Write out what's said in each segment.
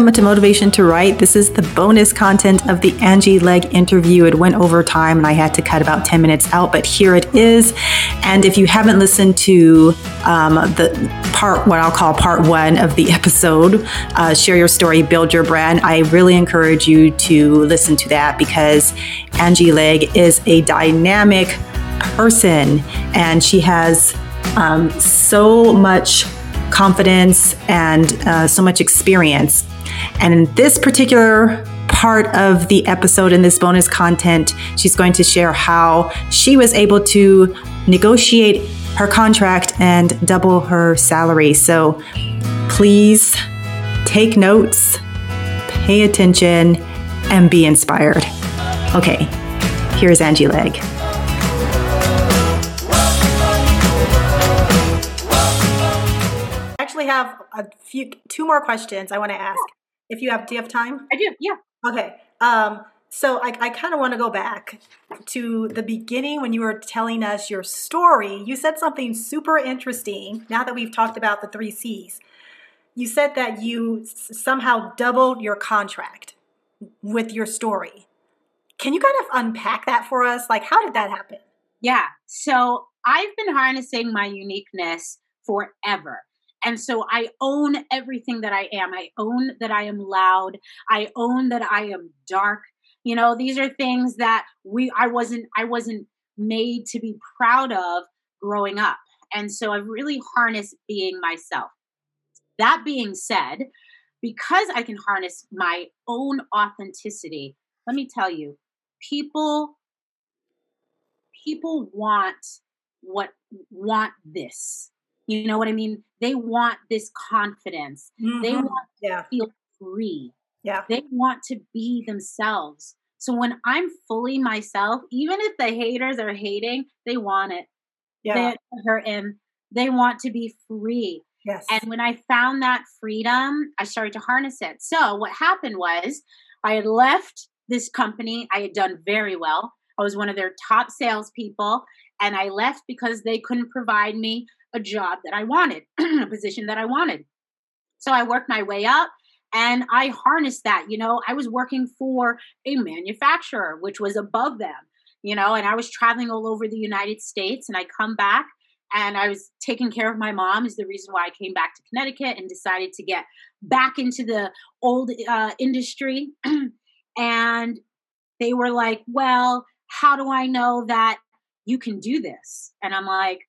welcome to Motivation to Write. This is the bonus content of the Angie Legg interview. It went over time and I had to cut about 10 minutes out, but here it is. And if you haven't listened to what I'll call part one of the episode, Share Your Story, Build Your Brand, I really encourage you to listen to that because Angie Legg is a dynamic person and she has so much confidence and so much experience. And in this particular part of the episode, in this bonus content, she's going to share how she was able to negotiate her contract and double her salary. So please take notes, pay attention, and be inspired. Okay, here's Angie Legg. Have two more questions I want to ask. Do you have time? I do, yeah. Okay. So I kind of want to go back to the beginning when you were telling us your story. You said something super interesting. Now that we've talked about the 3 C's, you said that you somehow doubled your contract with your story. Can you kind of unpack that for us? Like, how did that happen? Yeah. So I've been harnessing my uniqueness forever. And so I own everything that I am. I own that I am loud. I own that I am dark. You know, these are things that I wasn't made to be proud of growing up. And so I've really harnessed being myself. That being said, because I can harness my own authenticity, let me tell you, people want this. You know what I mean? They want this confidence. Mm-hmm. They want to feel free. Yeah. They want to be themselves. So when I'm fully myself, even if the haters are hating, they want it. Yeah. They're hurting. They want to be free. Yes. And when I found that freedom, I started to harness it. So what happened was I had left this company. I had done very well. I was one of their top salespeople. And I left because they couldn't provide me a job that I wanted, a position that I wanted. So I worked my way up and I harnessed that. You know, I was working for a manufacturer, which was above them, you know, and I was traveling all over the United States and I come back and I was taking care of my mom is the reason why I came back to Connecticut and decided to get back into the old industry. And they were like, well, how do I know that you can do this? And I'm like,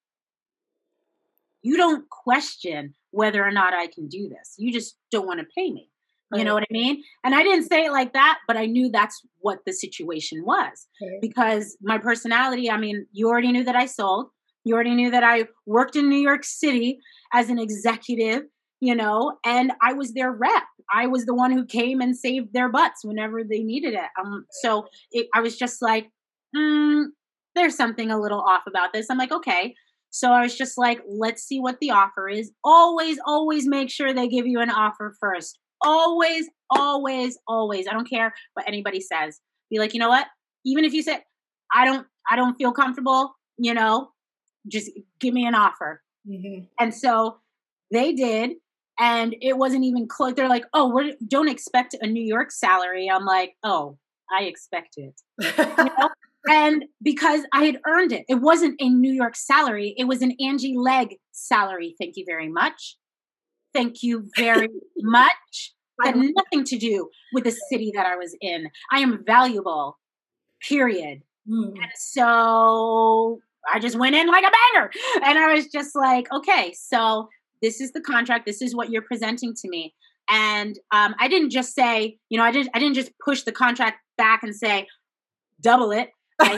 you don't question whether or not I can do this. You just don't want to pay me. You know what I mean? And I didn't say it like that, but I knew that's what the situation was. Because my personality, I mean, you already knew that I sold. You already knew that I worked in New York City as an executive, you know, and I was their rep. I was the one who came and saved their butts whenever they needed it. I was just like, there's something a little off about this. I'm like, okay. So I was just like, let's see what the offer is. Always, always make sure they give you an offer first. Always, always, always. I don't care what anybody says. Be like, you know what? Even if you say, I don't feel comfortable, you know, just give me an offer. Mm-hmm. And so they did. And it wasn't even close. They're like, oh, don't expect a New York salary. I'm like, oh, I expect it. You know? And because I had earned it, it wasn't a New York salary. It was an Angie Legg salary. Thank you very much. Thank you very much. Had nothing to do with the city that I was in. I am valuable, period. And so I just went in like a banger. And I was just like, okay, so this is the contract. This is what you're presenting to me. And I didn't just say, you know, I didn't just push the contract back and say, double it. And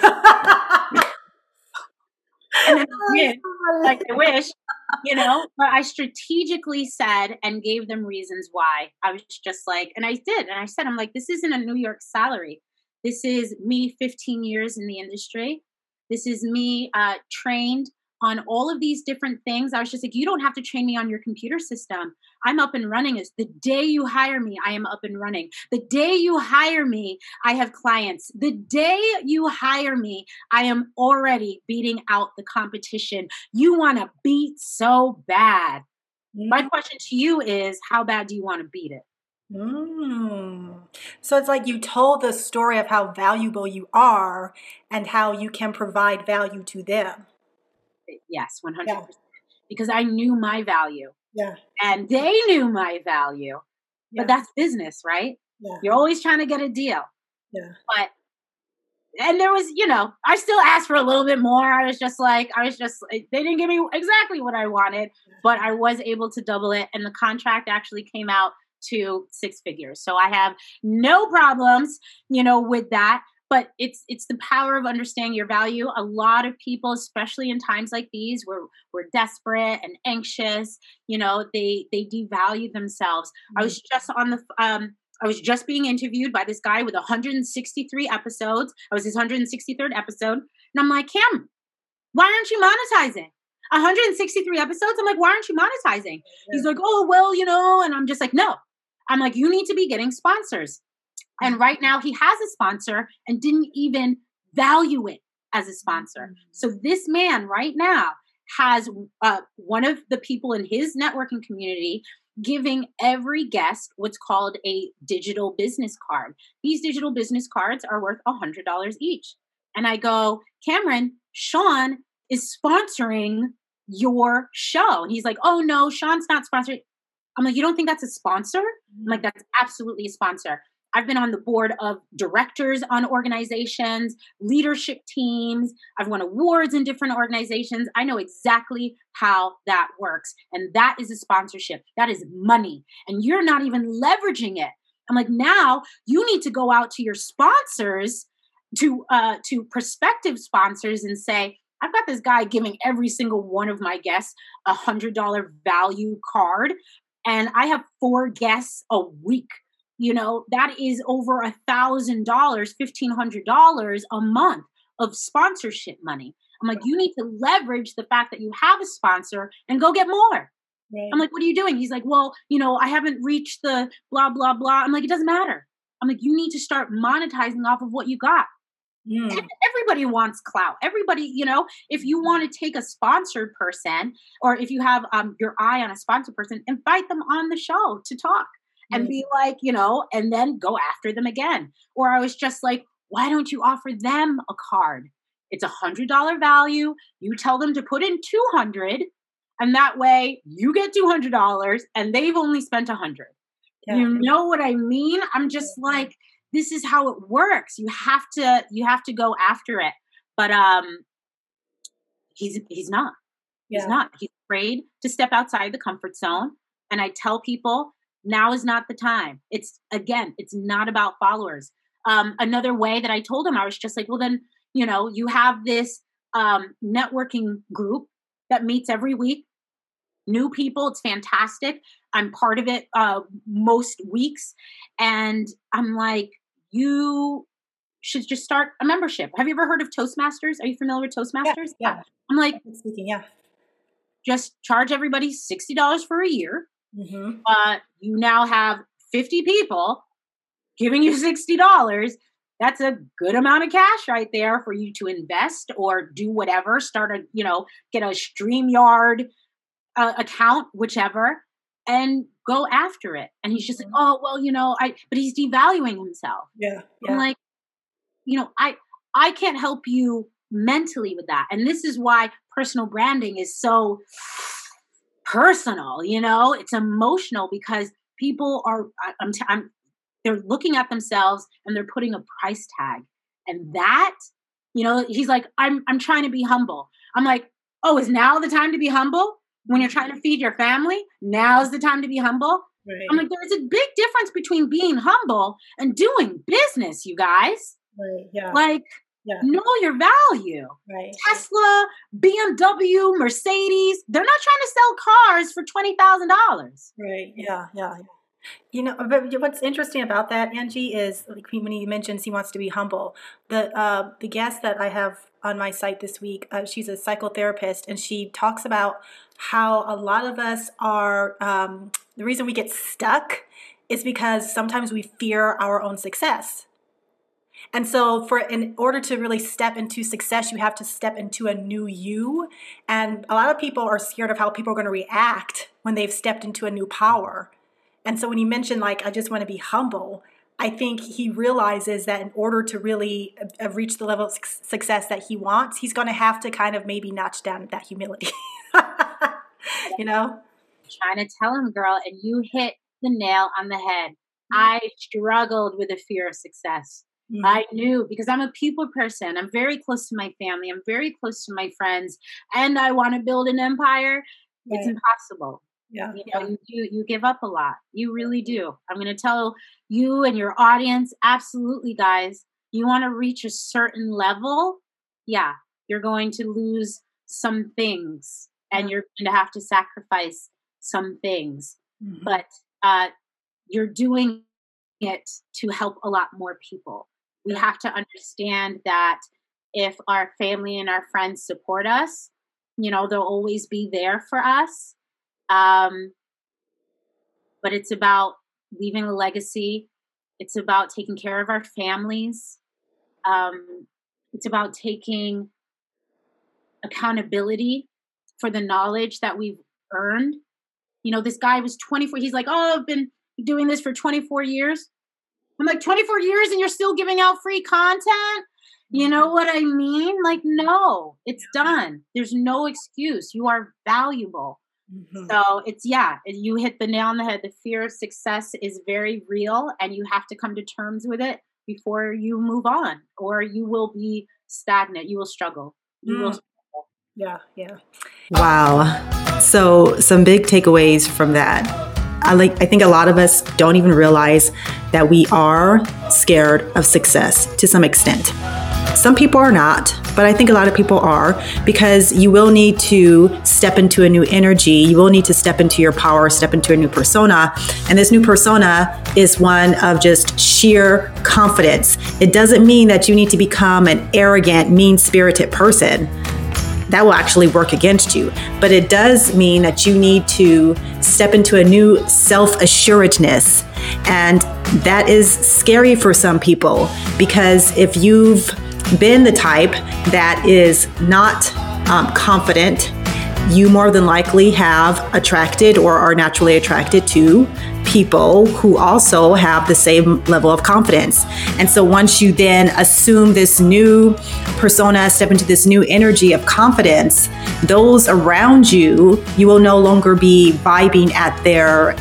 then I wish, you know, but I strategically said and gave them reasons why. I was just like, and I did. And I said, I'm like, this isn't a New York salary. This is me 15 years in the industry. This is me trained on all of these different things. I was just like, you don't have to train me on your computer system. I'm up and running. Is the day you hire me, I am up and running. The day you hire me, I have clients. The day you hire me, I am already beating out the competition. You want to beat so bad. My question to you is, how bad do you want to beat it? Mm. So it's like you told the story of how valuable you are and how you can provide value to them. Yes, Yeah, 100%. Because I knew my value yeah, and they knew my value. But yeah, that's business, right? yeah, You're always trying to get a deal. yeah. But and there was, I still asked for a little bit more. They didn't give me exactly what I wanted, but I was able to double it. And the contract actually came out to six figures. So I have no problems, with that. But it's the power of understanding your value. A lot of people, especially in times like these, where we're desperate and anxious, they devalue themselves. I Mm. was just on the I was just being interviewed by this guy with 163 episodes. I was his 163rd episode. And I'm like, Cam, why aren't you monetizing? 163 episodes? I'm like, why aren't you monetizing? He's Yeah, like, oh, well, and I'm just like, no. I'm like, you need to be getting sponsors. yeah. And right now he has a sponsor and didn't even value it as a sponsor. Mm. So this man right now has one of the people in his networking community giving every guest what's called a digital business card. These digital business cards are worth $100 each. And I go, Cameron, Sean is sponsoring your show. And he's like, oh no, Sean's not sponsoring. I'm like, you don't think that's a sponsor? I'm like, that's absolutely a sponsor. I've been on the board of directors on organizations, leadership teams. I've won awards in different organizations. I know exactly how that works. And that is a sponsorship. That is money. And you're not even leveraging it. I'm like, now you need to go out to your sponsors, to prospective sponsors, and say, I've got this guy giving every single one of my guests $100 value card, and I have 4 guests a week. That is over $1,000, $1,500 a month of sponsorship money. I'm like, you need to leverage the fact that you have a sponsor and go get more. I'm Right. like, what are you doing? He's like, well, I haven't reached the blah, blah, blah. I'm like, it doesn't matter. I'm like, you need to start monetizing off of what you got. Mm. Everybody wants clout. Everybody, if you want to take a sponsored person, or if you have your eye on a sponsored person, invite them on the show to talk and Mm. be like, and then go after them again. Or I was just like, why don't you offer them a card? It's $100 value. You tell them to put in 200, and that way you get $200 and they've only spent 100. Yeah. You know what I mean? I'm just like, this is how it works. You have to go after it. But he's not. He's Yeah. not. He's afraid to step outside the comfort zone. And I tell people, now is not the time. It's not about followers. Another way that I told him, I was just like, well, then, you have this networking group that meets every week, new people. It's fantastic. I'm part of it most weeks. And I'm like, you should just start a membership. Have you ever heard of Toastmasters? Are you familiar with Yeah. Toastmasters? Yeah. Yeah. I'm like, Public speaking. Yeah. just charge everybody $60 for a year. Mm-hmm. You now have 50 people giving you $60. That's a good amount of cash right there for you to invest or do whatever. Get a StreamYard account, whichever, and go after it. And he's just like, oh, well, but he's devaluing himself. Yeah. I'm Yeah. like, I can't help you mentally with that. And this is why personal branding is so personal, it's emotional, because people are, they're looking at themselves and they're putting a price tag. And that, he's like, I'm trying to be humble. I'm like, oh, is now the time to be humble? When you're trying to feed your family, now's the time to be humble. I'm Right. like, there's a big difference between being humble and doing business, you guys. Right. Yeah. Like, Yeah. know your value. Right. Tesla, BMW, Mercedes, they're not trying to sell cars for $20,000. Right. Yeah. Yeah. But what's interesting about that, Angie, is like when he mentions he wants to be humble. The guest that I have on my site this week, she's a psychotherapist, and she talks about how a lot of us are the reason we get stuck is because sometimes we fear our own success. And so in order to really step into success, you have to step into a new you. And a lot of people are scared of how people are going to react when they've stepped into a new power. And so when you mentioned, like, I just want to be humble, I think he realizes that in order to really reach the level of success that he wants, he's going to have to kind of maybe notch down that humility. You know? Trying to tell him, girl, and you hit the nail on the head. I struggled with the fear of success. Mm-hmm. I knew, because I'm a people person. I'm very close to my family. I'm very close to my friends. And I want to build an empire. Right. It's impossible. Yeah. You give up a lot. You really do. I'm going to tell you and your audience, absolutely, guys, you want to reach a certain level. Yeah. You're going to lose some things and you're going to have to sacrifice some things, but you're doing it to help a lot more people. We have to understand that if our family and our friends support us, they'll always be there for us. But it's about leaving a legacy. It's about taking care of our families. It's about taking accountability for the knowledge that we've earned. This guy was 24. He's like, oh, I've been doing this for 24 years. I'm like, 24 years and you're still giving out free content? You know what I mean? Like, no, it's done. There's no excuse. You are valuable. Mm-hmm. So you hit the nail on the head. The fear of success is very real and you have to come to terms with it before you move on, or you will be stagnant. You will struggle. You will struggle. Yeah. Wow. So some big takeaways from that. I think a lot of us don't even realize that we are scared of success to some extent. Some people are not, but I think a lot of people are, because you will need to step into a new energy. You will need to step into your power, step into a new persona. And this new persona is one of just sheer confidence. It doesn't mean that you need to become an arrogant, mean-spirited person. That will actually work against you. But it does mean that you need to step into a new self-assuredness. And that is scary for some people, because if you've been the type that is not confident, you more than likely have attracted or are naturally attracted to people who also have the same level of confidence. And so once you then assume this new persona, step into this new energy of confidence, those around you will no longer be vibing at their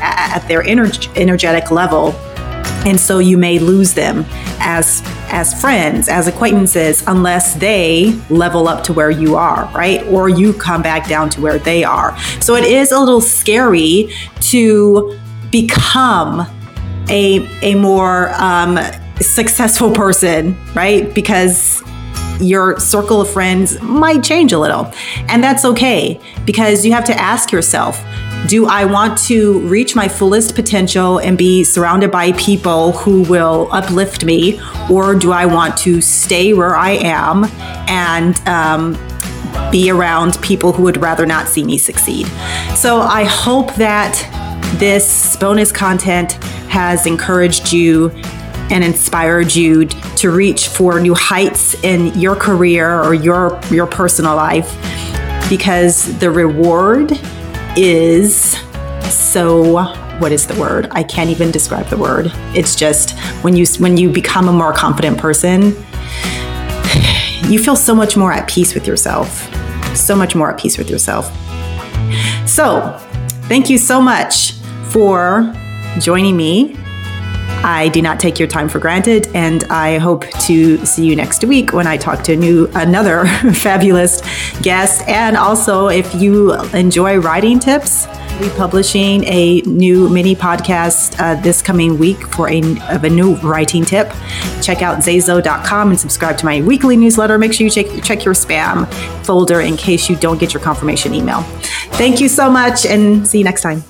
energetic level. And so you may lose them as friends, as acquaintances, unless they level up to where you are, right? Or you come back down to where they are. So it is a little scary to become a more successful person, right? Because your circle of friends might change a little. And that's okay, because you have to ask yourself, do I want to reach my fullest potential and be surrounded by people who will uplift me? Or do I want to stay where I am and be around people who would rather not see me succeed? So I hope that this bonus content has encouraged you and inspired you to reach for new heights in your career or your personal life, because the reward is so, what is the word? I can't even describe the word. It's just when you become a more confident person, you feel so much more at peace with yourself. So much more at peace with yourself. So, thank you so much for joining me. I do not take your time for granted, and I hope to see you next week when I talk to another fabulous guest. And also, if you enjoy writing tips, we'll be publishing a new mini podcast this coming week of a new writing tip. Check out Zazo.com and subscribe to my weekly newsletter. Make sure you check your spam folder in case you don't get your confirmation email. Thank you so much, and see you next time.